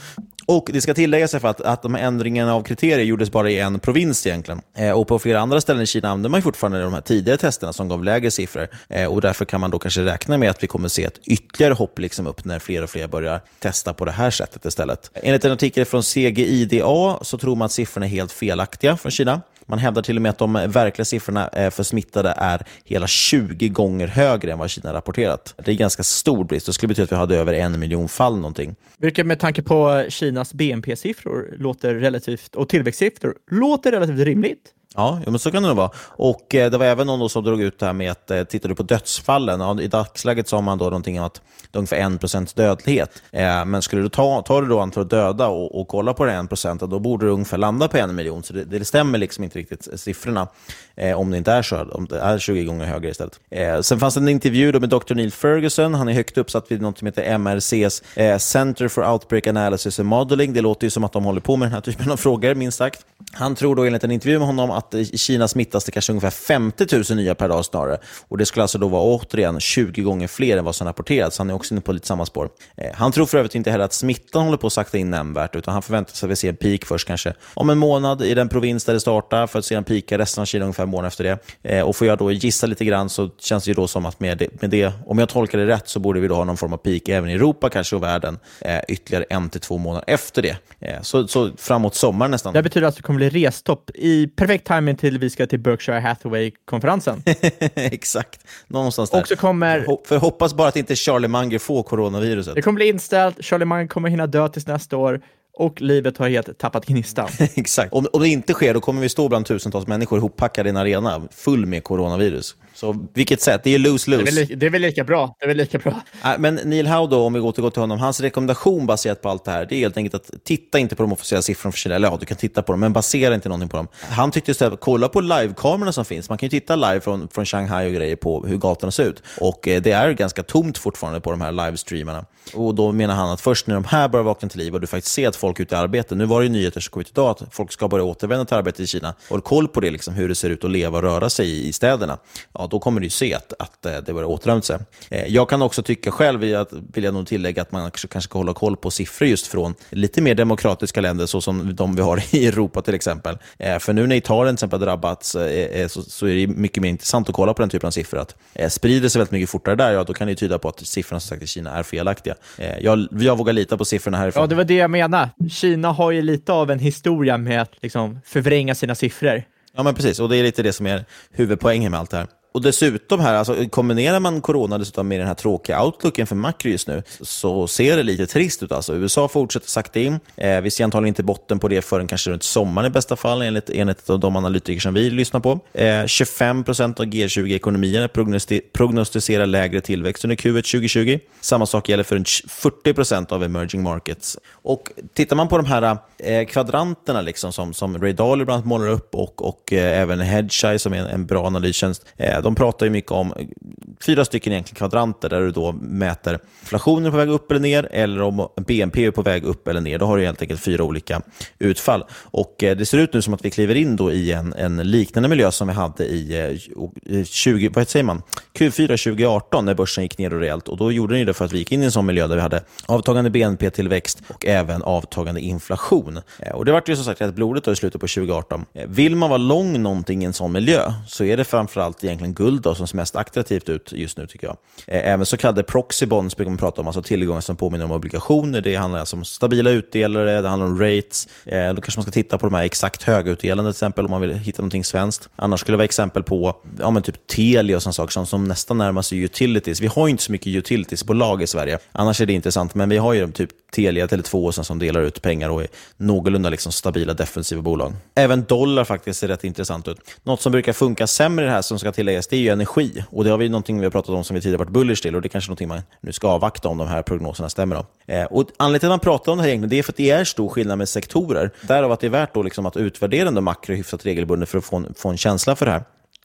Och det ska tilläggas för att, att de här ändringarna av kriterier gjordes bara i en provins egentligen. Eh, och på flera andra ställen i Kina använder man fortfarande de här tidigare testerna som gav lägre siffror. Eh, och därför kan man då kanske räkna med att vi kommer se ett ytterligare hopp liksom upp när fler och fler börjar testa på det här sättet istället. Enligt en artikel från C G I D A så tror man att siffrorna är helt felaktiga från Kina. Man hävdar till och med att de verkliga siffrorna för smittade är hela tjugo gånger högre än vad Kina rapporterat. Det är ganska stor brist. Det skulle betyda att vi hade över en miljon fall någonting. Vilket med tanke på Kinas B N P-siffror låter relativt, och tillväxtsiffror låter relativt rimligt. Ja, men så kan det nog vara. Och eh, det var även någon som drog ut det här med att eh, tittar du på dödsfallen. Ja, i dagsläget sa man då någonting om att det är ungefär en procent dödlighet. Eh, men skulle du ta, ta du då antal döda och, och kolla på det en procent, då borde du ungefär landa på en miljon. Så det, det stämmer liksom inte riktigt siffrorna eh, om det inte är så, om det är tjugo gånger högre istället. Eh, sen fanns det en intervju då med doktor Neil Ferguson. Han är högt uppsatt vid något som heter M R C's eh, Center for Outbreak Analysis and Modeling. Det låter ju som att de håller på med den här typen av frågor, minst sagt. Han tror då enligt en intervju med honom att i Kina smittas det kanske ungefär femtio tusen nya per dag snarare. Och det skulle alltså då vara återigen tjugo gånger fler än vad som rapporterats. Han är också inne på lite samma spår. Eh, han tror för övrigt inte heller att smittan håller på att sakta in nämnvärt, utan han förväntar sig att vi ser en peak först kanske om en månad i den provins där det startar, för att sedan peaka resten av Kina ungefär en månad efter det. Eh, och får jag då gissa lite grann, så känns det ju då som att med det, med det, om jag tolkar det rätt, så borde vi då ha någon form av peak även i Europa kanske och världen eh, ytterligare en till två månader efter det. Eh, så, så framåt sommar nästan. Det betyder att det kommer bli restopp i perfekt timing till vi ska till Berkshire Hathaway-konferensen. Exakt, någonstans där. Och så kommer... För, för hoppas bara att inte Charlie Munger får coronaviruset. Det kommer bli inställt, Charlie Munger kommer hinna dö tills nästa år och livet har helt tappat gnistan. Exakt, om, om det inte sker då kommer vi stå bland tusentals människor ihoppackade i en arena full med coronavirus. Så vilket sätt, det är lose-lose. Det är, väl, det är väl lika bra, det är väl lika bra. Äh, men Neil Howe då, om vi återgår till honom, hans rekommendation baserat på allt det här, det är helt enkelt att titta inte på de officiella siffrorna för Kina, eller ja, du kan titta på dem, men basera inte någonting på dem. Han tyckte istället att kolla på live-kamerorna som finns. Man kan ju titta live från, från Shanghai och grejer på hur gatorna ser ut. Och eh, det är ganska tomt fortfarande på de här livestreamarna. Och då menar han att först när de här börjar vakna till liv och du faktiskt ser att folk är ute i arbete, nu var det ju nyheter som kom ut idag att folk ska börja återvända till arbete i Kina, och koll på det liksom, hur det ser ut att leva och röra sig i, i städerna, ja då kommer du ju se att, att det börjar återvända sig. Jag kan också tycka själv, att, vill jag nog tillägga, att man kanske, kanske ska hålla koll på siffror just från lite mer demokratiska länder, så som de vi har i Europa till exempel. För nu när Italien till exempel har drabbats, så, så är det mycket mer intressant att kolla på den typen av siffror. Att sprider sig väldigt mycket fortare där, ja då kan det tyda på att siffrorna som sagt i Kina är felaktiga. Jag, jag vågar lita på siffrorna härifrån. Ja, det var det jag menar. Kina har ju lite av en historia med att liksom förvränga sina siffror. Ja, men precis. Och det är lite det som är huvudpoängen med allt det här. Och dessutom här, alltså, kombinerar man corona dessutom med den här tråkiga outlooken för makro just nu, så ser det lite trist ut. Alltså. U S A fortsätter sakta in. Eh, vi ser antagligen inte botten på det förrän kanske runt sommaren i bästa fall, enligt, enligt de analytiker som vi lyssnar på. Eh, tjugofem procent av G tjugo-ekonomierna prognosti- prognostiserar lägre tillväxt under Q ett tjugo tjugo. Samma sak gäller för fyrtio procent av emerging markets. Och tittar man på de här eh, kvadranterna liksom, som, som Ray Dalio bland annat målar upp, och, och eh, även Hedgeye som är en, en bra analystjänst, eh, de pratar ju mycket om fyra stycken egentligen kvadranter där du då mäter inflationen på väg upp eller ner, eller om B N P är på väg upp eller ner. Då har du helt enkelt fyra olika utfall. Och det ser ut nu som att vi kliver in då i en, en liknande miljö som vi hade i tjugo, vad säger man? Q fyra tjugo arton när börsen gick ner rejält. Och då gjorde den ju det för att vi gick in i en sån miljö där vi hade avtagande B N P-tillväxt och även avtagande inflation. Och det var ju som sagt rätt blodigt i slutet på tjugo arton. Vill man vara lång någonting i en sån miljö, så är det framförallt egentligen guld då, som ser mest attraktivt ut just nu tycker jag. Även så kallade proxy bonds brukar man prata om, alltså tillgångar som påminner om obligationer. Det handlar alltså om stabila utdelare, det handlar om rates. Då kanske man ska titta på de här exakt högutdelande till exempel om man vill hitta någonting svenskt. Annars skulle det vara exempel på ja, men typ Telia och sådana saker som, som nästan närmar sig utilities. Vi har ju inte så mycket utilities-bolag i Sverige. Annars är det intressant, men vi har ju typ Telia eller två som delar ut pengar och är någorlunda liksom stabila defensiva bolag. Även dollar faktiskt ser rätt intressant ut. Något som brukar funka sämre i det här som ska tilläggas, det är ju energi. Och det har vi någonting vi har pratat om som vi tidigare varit bullish till, och det är kanske någonting man nu ska avvakta om de här prognoserna stämmer då. Eh, och anledningen till att man pratar om det här egentligen, det är för att det är stor skillnad med sektorer. Därav att det är värt då liksom att utvärdera den makro hyfsat regelbundet för att få en, få en känsla för det här.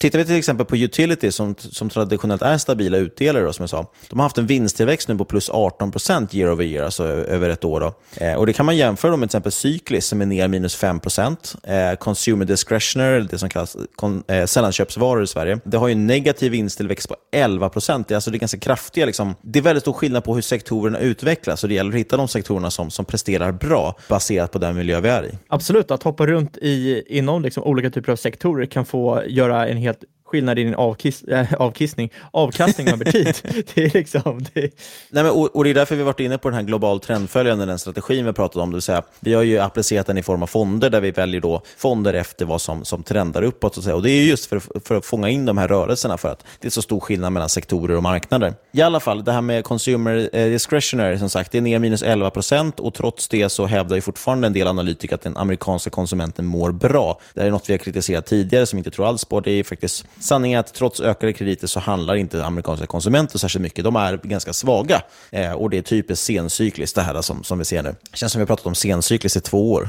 Tittar vi till exempel på utility som, som traditionellt är stabila utdelare då, som jag sa. De har haft en vinsttillväxt nu på plus arton procent year over year, alltså över ett år då. Eh, och det kan man jämföra då med till exempel Cyklis som är ner minus fem procent. Eh, consumer discretionary, det som kallas kon, eh, sällanköpsvaror i Sverige. Det har ju en negativ vinsttillväxt på elva procent. Det är alltså det är ganska kraftiga liksom. Det är väldigt stor skillnad på hur sektorerna utvecklas, och det gäller att hitta de sektorerna som, som presterar bra baserat på den miljö vi är i. Absolut, att hoppa runt i, inom liksom olika typer av sektorer kan få göra en helt skillnad i din avkiss, äh, avkissning, avkastning över tid. Det är liksom... Det... Nej, men, och, och det är därför vi har varit inne på den här global trendföljande, den strategin vi pratat om. Det vill säga, vi har ju applicerat den i form av fonder där vi väljer då fonder efter vad som, som trendar uppåt. Så att säga. Och det är just för, för att fånga in de här rörelserna, för att det är så stor skillnad mellan sektorer och marknader. I alla fall, det här med consumer eh, discretionary, som sagt, det är ner minus elva procent, och trots det så hävdar ju fortfarande en del analytiker att den amerikanska konsumenten mår bra. Det är något vi har kritiserat tidigare som inte tror alls på. Det är faktiskt sanningen att trots ökade krediter så handlar inte amerikanska konsumenter särskilt mycket. De är ganska svaga. Eh, och det är typiskt sencykliskt det här som, som vi ser nu. Det känns som vi har pratat om sencykliskt i två år.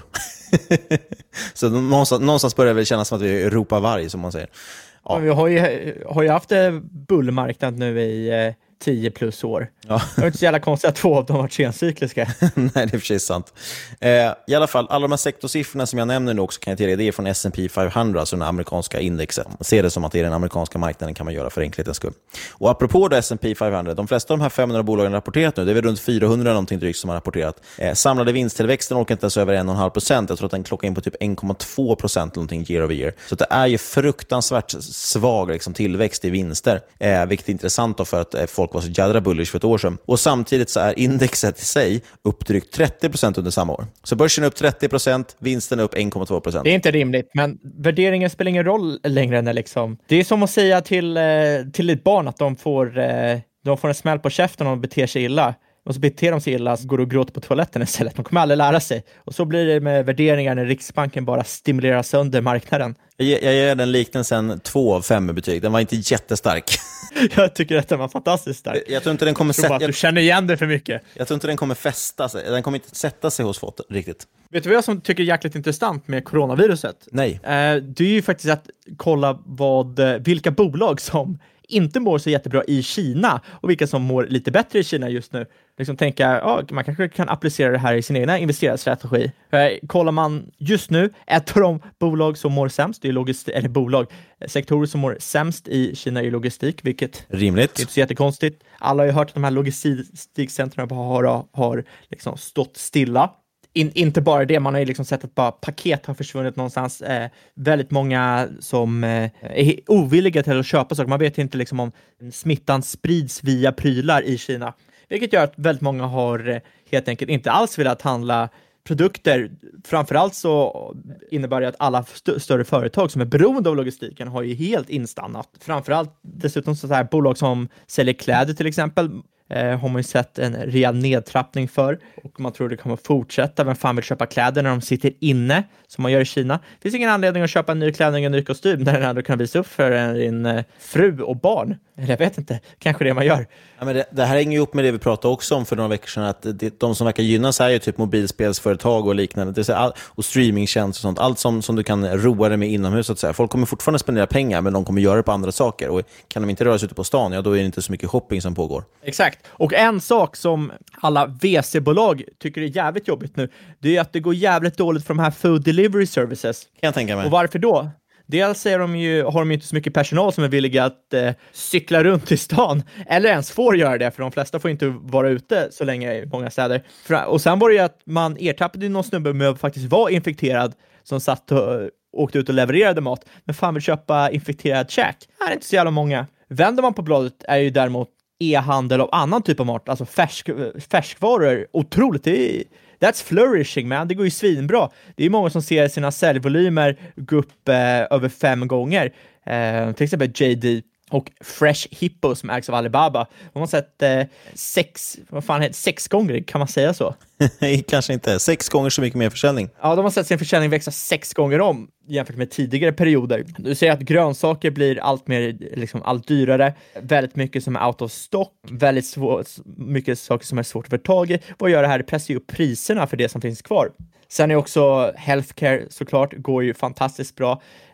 Så någonstans, någonstans börjar det kännas som att vi ropar varg, som man säger. Ja. Vi har ju, har ju haft bullmarknad nu i eh, tio plus år. Ja. Det är inte så jävla konstigt att två av dem har varit sencykliska. Nej, det är för sig sant. Eh, I alla fall, alla de här sektorsiffrorna som jag nämner nu också kan jag tillägga, det är från S and P femhundra, alltså den amerikanska indexet. Se det som att det är den amerikanska marknaden, kan man göra för enkelhetens skull. Och apropå då S and P femhundra, de flesta av de här femhundra bolagen har rapporterat nu, det är väl runt fyrahundra någonting drygt som har rapporterat. Eh, samlade vinsttillväxten orkar inte ens över en komma fem procent. Jag tror att den klockar in på typ en komma två procent någonting year over year. Så det är ju fruktansvärt svag liksom, tillväxt i vinster. Eh, vilket är intressant då, för att eh, folk var så jädra bullish för ett år sedan. Och samtidigt så är indexet i sig upp drygt trettio procent under samma år. Så börsen är upp trettio procent, vinsten är upp en komma två procent. Det är inte rimligt, men värderingen spelar ingen roll längre än liksom. Det är som att säga till, till ett barn att de får, de får en smäll på käften om de beter sig illa. Och så beter de sig illa, så går och gråter på toaletten istället. De kommer aldrig lära sig. Och så blir det med värderingar när Riksbanken bara stimulerar sönder marknaden. Jag, jag ger den liknelsen två av fem i betyg. Den var inte jättestark. Jag tycker att den var fantastiskt stark. Jag, jag tror inte den kommer sätta... Du känner igen det för mycket. Jag tror inte den kommer fästa sig. Den kommer inte sätta sig hos folk riktigt. Vet du vad jag som tycker är jäkligt intressant med coronaviruset? Nej. Eh, det är ju faktiskt att kolla vad, vilka bolag som inte mår så jättebra i Kina och vilka som mår lite bättre i Kina just nu. Liksom tänka, ja, man kanske kan applicera det här i sin egna investerarstrategi. Eh, kollar man just nu, ett av de bolag som mår sämst, det är logistik, eller bolag, sektorer som mår sämst i Kina är logistik, vilket rimligt. är inte så jättekonstigt. Alla har ju hört att de här logistikcentren har, har liksom stått stilla. In, inte bara det, man har ju liksom sett att bara paket har försvunnit någonstans. Eh, väldigt många som eh, är ovilliga till att köpa saker. Man vet inte liksom om smittan sprids via prylar i Kina. Vilket gör att väldigt många har eh, helt enkelt inte alls velat handla produkter. Framförallt så innebär det att alla st- större företag som är beroende av logistiken har ju helt instannat. Framförallt dessutom så här bolag som säljer kläder till exempel. Eh, har man ju sett en rejäl nedtrappning för, och man tror det kommer fortsätta. Vem fan vill köpa kläder när de sitter inne som man gör i Kina? Det finns ingen anledning att köpa en ny klänning och en ny kostym när den ändå kan visa upp för din eh, fru och barn. Eller jag vet inte, kanske det man gör. Ja, men det, det här hänger ju upp med det vi pratade också om för några veckor sedan, att det, de som verkar gynnas är ju typ mobilspelsföretag och liknande, det vill säga all, och streamingtjänst och sånt, allt som, som du kan roa dig med inomhus så att säga. Folk kommer fortfarande spendera pengar, men de kommer göra det på andra saker, och kan de inte röra sig ute på stan, ja då är det inte så mycket shopping som pågår. Exakt, och en sak som alla V C-bolag tycker är jävligt jobbigt nu, det är att det går jävligt dåligt för de här food delivery services. Kan jag tänka mig. Och varför då? Dels säger de ju, har de ju inte så mycket personal som är villiga att eh, cykla runt i stan. Eller ens får göra det, för de flesta får inte vara ute så länge i många städer. Och sen var det ju att man ertappade någon snubbe med att faktiskt vara infekterad som satt och uh, åkte ut och levererade mat. Men fan vill köpa infekterad käk? Det är inte så jävla många. Vänder man på bladet är ju däremot e-handel av annan typ av mat. Alltså färsk, färskvaror. Otroligt, det är... That's flourishing, man. Det går ju svinbra. Det är många som ser sina säljvolymer gå upp eh, över fem gånger. Eh, till exempel J D och Fresh Hippo som ägs av Alibaba. De har sett eh, sex, vad fan heter, sex gånger, kan man säga så? Kanske inte. Sex gånger så mycket mer försäljning. Ja, de har sett sin försäljning växa sex gånger om jämfört med tidigare perioder. Du ser att grönsaker blir allt mer, liksom allt dyrare. Väldigt mycket som är out of stock. Väldigt svår, mycket saker som är svårt att få tag i. Vad gör det här? Det pressar ju upp priserna för det som finns kvar. Sen är också healthcare såklart, går ju fantastiskt bra.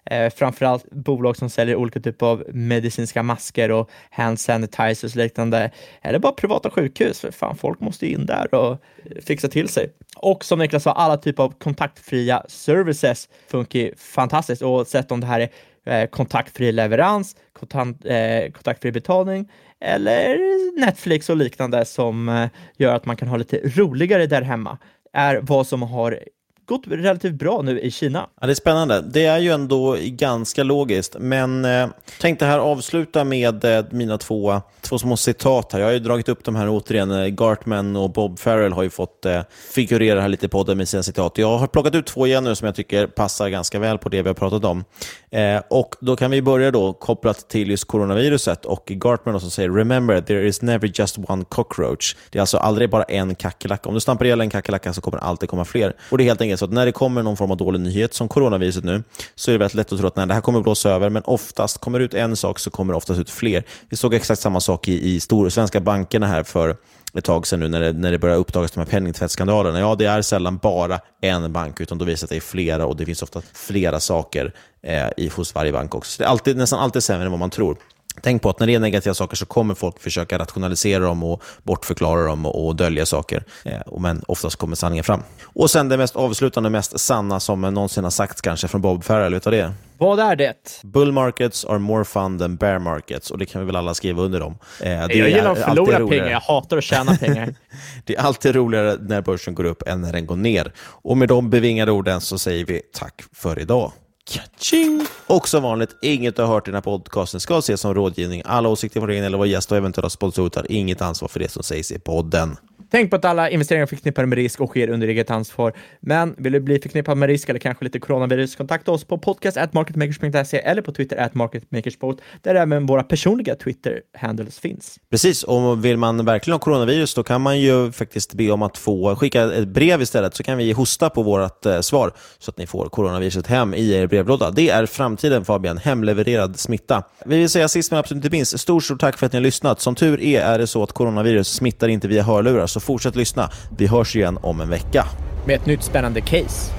Eh, framförallt bolag som säljer olika typer av medicinska masker och hand sanitizers och liknande. Eller bara privata sjukhus, för fan, folk måste in där och fixa till sig. Och som Niklas sa, alla typer av kontaktfria services funkar fantastiskt. Och sett om det här är eh, kontaktfri leverans, kontant, eh, kontaktfri betalning eller Netflix och liknande som eh, gör att man kan ha lite roligare där hemma, är vad som har gått relativt bra nu i Kina. Ja, det är spännande. Det är ju ändå ganska logiskt, men eh, tänkte här avsluta med eh, mina två, två små citat här. Jag har ju dragit upp de här återigen. Gartman och Bob Farrell har ju fått eh, figurera här lite i podden med sina citat. Jag har plockat ut två igen nu som jag tycker passar ganska väl på det vi har pratat om. Eh, och då kan vi börja då kopplat till just coronaviruset och Gartman som säger "Remember, there is never just one cockroach." Det är alltså aldrig bara en kackerlacka. Om du stampar ihjäl en kackerlacka så kommer det alltid komma fler. Och det är helt enkelt så att när det kommer någon form av dålig nyhet som coronaviruset nu, så är det väldigt lätt att tro att nej, det här kommer blåsa över, men oftast kommer det ut en sak så kommer det oftast ut fler. Vi såg exakt samma sak i, i stora svenska bankerna här för ett tag sedan nu när det, när det börjar uppdagas de här penningtvättskandalerna. Ja, det är sällan bara en bank, utan då visar att det är flera och det finns ofta flera saker eh, i, hos varje bank också. Så det är alltid, nästan alltid sämre än vad man tror. Tänk på att när det är negativa saker så kommer folk försöka rationalisera dem och bortförklara dem och, och dölja saker. Eh, men oftast kommer sanningen fram. Och sen det mest avslutande, mest sanna som någonsin har sagts kanske från Bob Farrell, vet du det? Vad är det? Bull markets are more fun than bear markets. Och det kan vi väl alla skriva under om. Eh, det jag gillar att förlora pengar, jag hatar att tjäna pengar. Det är alltid roligare när börsen går upp än när den går ner. Och med de bevingade orden så säger vi tack för idag. Kaching. Och som vanligt, inget du har hört i den här podcasten ska ses som rådgivning. Alla åsikter från regeringen eller vad gäst och eventuella sponsorer tar inget ansvar för det som sägs i podden. Tänk på att alla investeringar är förknippade med risk och sker under eget ansvar. Men vill du bli förknippad med risk eller kanske lite coronavirus, kontakta oss på podcast at marketmakers punkt se eller på Twitter at marketmakerspot, där även våra personliga Twitter-handles finns. Precis, och vill man verkligen ha coronavirus då kan man ju faktiskt be om att få skicka ett brev istället, så kan vi hosta på vårt eh, svar så att ni får coronaviruset hem i er brevlåda. Det är framtiden, Fabian, hemlevererad smitta. Vi vill säga sist men absolut inte minst, stort stort tack för att ni har lyssnat. Som tur är är det så att coronavirus smittar inte via hörlurar, så fortsätt lyssna. Vi hörs igen om en vecka. Med ett nytt spännande case.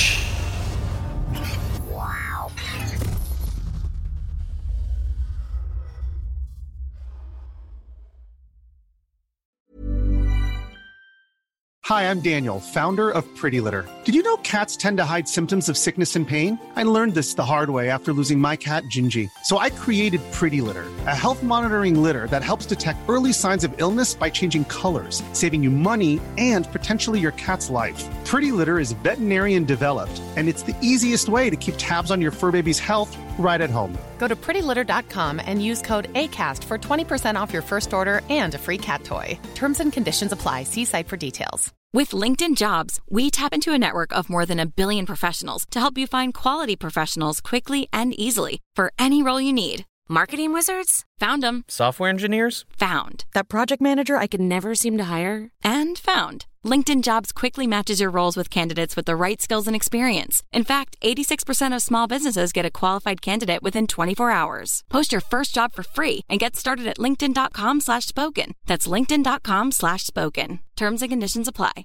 Hi, I'm Daniel, founder of Pretty Litter. Did you know cats tend to hide symptoms of sickness and pain? I learned this the hard way after losing my cat, Gingy. So I created Pretty Litter, a health monitoring litter that helps detect early signs of illness by changing colors, saving you money and potentially your cat's life. Pretty Litter is veterinarian developed, and it's the easiest way to keep tabs on your fur baby's health right at home. Go to pretty litter dot com and use code ACAST for twenty percent off your first order and a free cat toy. Terms and conditions apply. See site for details. With LinkedIn Jobs, we tap into a network of more than a billion professionals to help you find quality professionals quickly and easily for any role you need. Marketing wizards? Found them. Software engineers? Found. That project manager I could never seem to hire? And found. LinkedIn Jobs quickly matches your roles with candidates with the right skills and experience. In fact, eighty-six percent of small businesses get a qualified candidate within twenty-four hours. Post your first job for free and get started at linkedin dot com slash spoken. That's linkedin dot com slash spoken. Terms and conditions apply.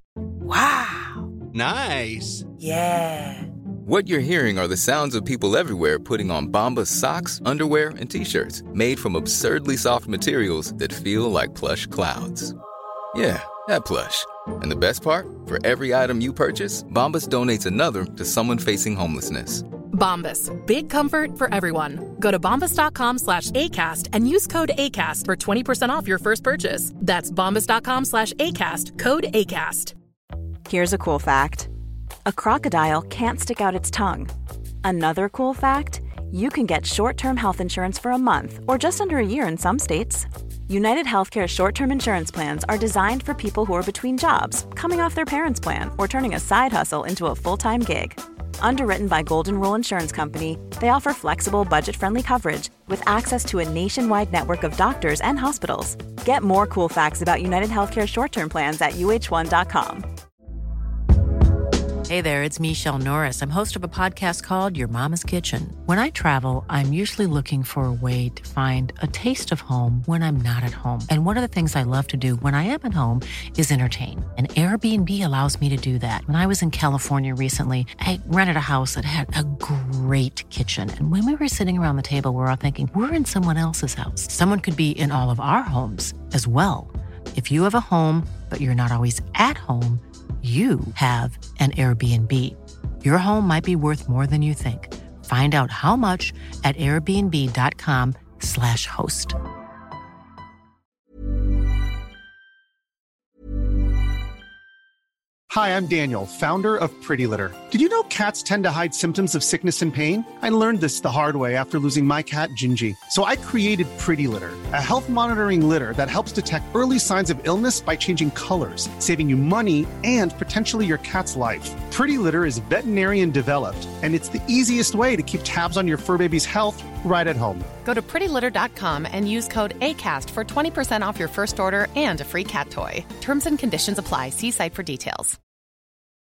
Wow. Nice. Yeah. What you're hearing are the sounds of people everywhere putting on Bombas socks, underwear, and T-shirts made from absurdly soft materials that feel like plush clouds. Yeah, that plush. And the best part? For every item you purchase, Bombas donates another to someone facing homelessness. Bombas. Big comfort for everyone. Go to bombas dot com slash ACAST and use code ACAST for twenty percent off your first purchase. That's bombas dot com slash ACAST. Code ACAST. Here's a cool fact. A crocodile can't stick out its tongue. Another cool fact, you can get short-term health insurance for a month or just under a year in some states. United Healthcare short-term insurance plans are designed for people who are between jobs, coming off their parents' plan, or turning a side hustle into a full-time gig. Underwritten by Golden Rule Insurance Company, they offer flexible, budget-friendly coverage with access to a nationwide network of doctors and hospitals. Get more cool facts about United Healthcare short-term plans at U H one dot com. Hey there, it's Michelle Norris. I'm host of a podcast called Your Mama's Kitchen. When I travel, I'm usually looking for a way to find a taste of home when I'm not at home. And one of the things I love to do when I am at home is entertain. And Airbnb allows me to do that. When I was in California recently, I rented a house that had a great kitchen. And when we were sitting around the table, we were all thinking, we're in someone else's house. Someone could be in all of our homes as well. If you have a home, but you're not always at home, you have an Airbnb. Your home might be worth more than you think. Find out how much at airbnb.com slash host. Hi, I'm Daniel, founder of Pretty Litter. Did you know cats tend to hide symptoms of sickness and pain? I learned this the hard way after losing my cat, Gingy. So I created Pretty Litter, a health monitoring litter that helps detect early signs of illness by changing colors, saving you money and potentially your cat's life. Pretty Litter is veterinarian developed, and it's the easiest way to keep tabs on your fur baby's health right at home. Go to pretty litter dot com and use code ACAST for twenty percent off your first order and a free cat toy. Terms and conditions apply. See site for details.